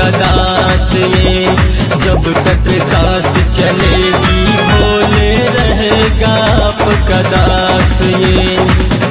आपका दास ये। जब तक सांस चलेगी भोले रहेगा आपका दास ये।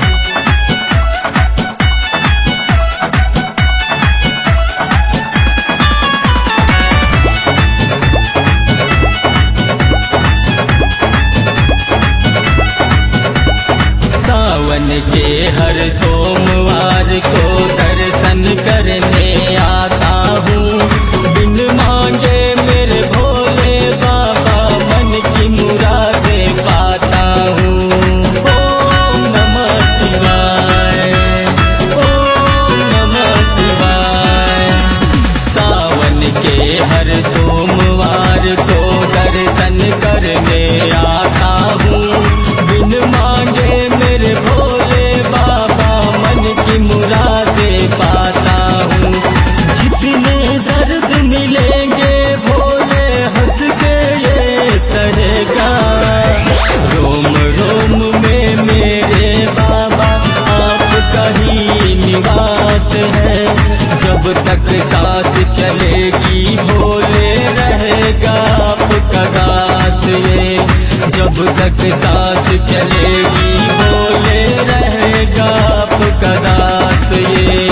सावन के हर सोमवार को दर्शन करने आता हूँ। बिन मांगे मेरे भोले बाबा मन की मुरादें पाता हूँ। ओम नमः शिवाय, ओम नमः शिवाय। सावन के हर सोमवार को दर्शन करने आता हूँ। बिन मांगे मेरे भोले बाबा मन की मुरादें पाता हूँ। जितने दर्द मिलेंगे भोले हंस के ये सहेगा। रोम रोम में मेरे बाबा आपका ही निवास है। जब तक सांस चलेगी भोले रहेगा आपका दास ये। जब तक सांस चलेगी भोले रहेगा आपका दास ये।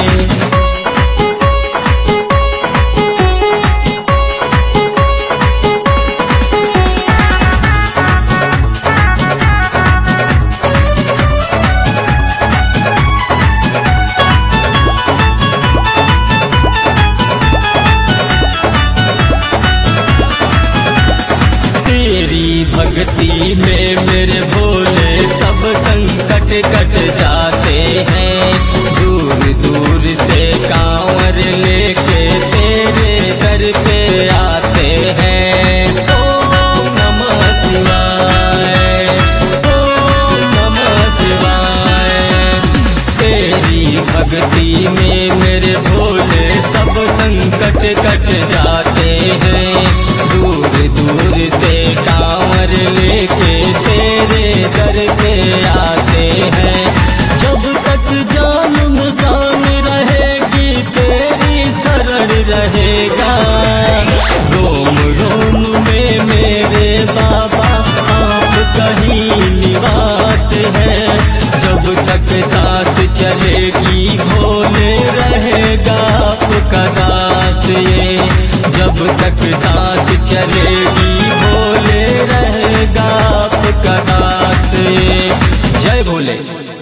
भक्ति में मेरे भोले सब संकट कट जाते हैं। दूर दूर से कांवर लेके तेरे दर पे आते हैं। ओम नमः शिवाय, ओम नमः शिवाय। तेरी भक्ति में मेरे भोले सब संकट कट जाते हैं। दूर दूर से कांवर लेके तेरे दर पे आते हैं। जब तक जान में जान रहेगी तेरी शरण रहेगा। रोम रोम में मेरे बाबा आपका ही निवास है। जब तक सांस चलेगी भोले रहेगा आपका दास ये। जब तक सांस चलेगी भोले रहेगा आपका दास ये। जय भोले।